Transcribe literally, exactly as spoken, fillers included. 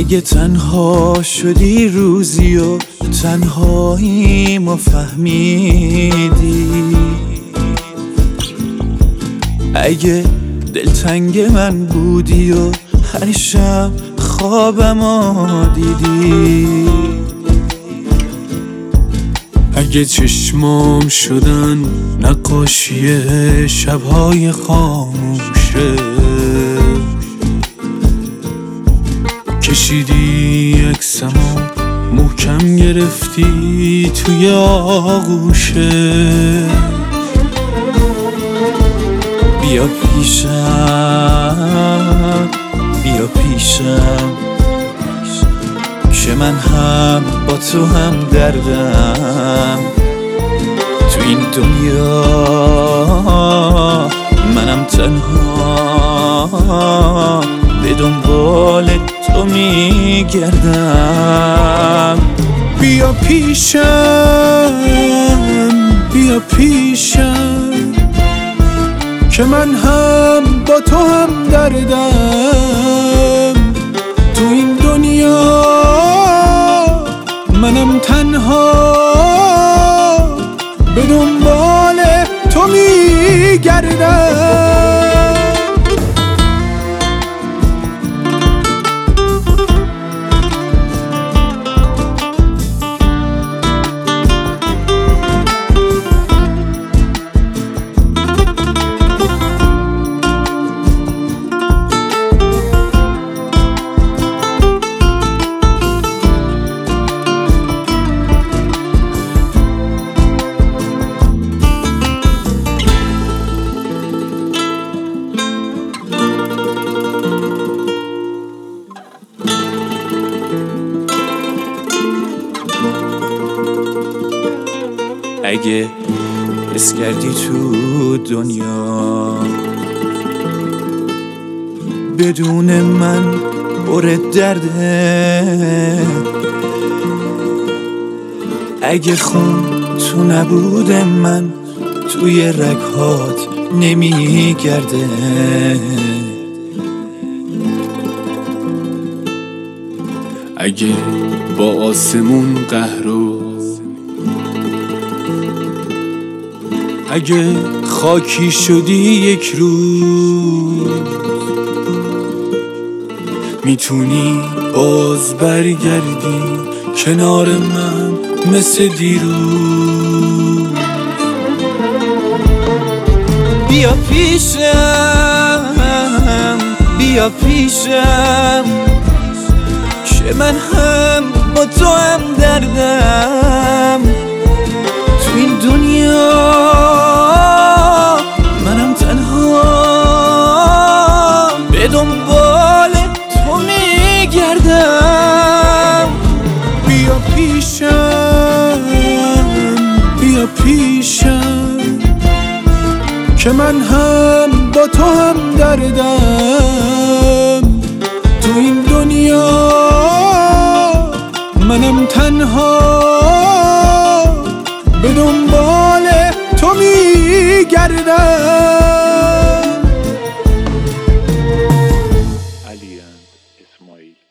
اگه تنها شدی روزی و تنهاییمو فهمیدی، اگه دلتنگ من بودی و هر شب خوابمو دیدی، اگه چشمام شدن نقاشی شبهای خاموشه، کشیدی عکسمو محکم گرفتی توی آغوشه، بیا پیشم بیا پیشم که من هم با تو هم دردم، تو این دنیا منم تنها به دنبال تو میگردم. بیا پیشم بیا پیشم که من هم با تو هم دردم، تو این دنیا منم تنها به دنبال تو میگردم. اگه حس کردی تو دنیا بدون من پر درده، اگه خون تو نبود من توی رگهات نمیگرده، اگه با آسمون قهر و اگه خاکی شدی یک روز، میتونی باز برگردی کنار من مثل دیروز. بیا پیشم بیا پیشم که من هم با تو هم دردم، تو این دنیا منم تنها به دنبال تو میگردم. بیا پیشم بیا پیشم که من هم با تو هم دردم، تو این دنیا منم تنها به دنبال تو میگردم. علی اند اسماعیل.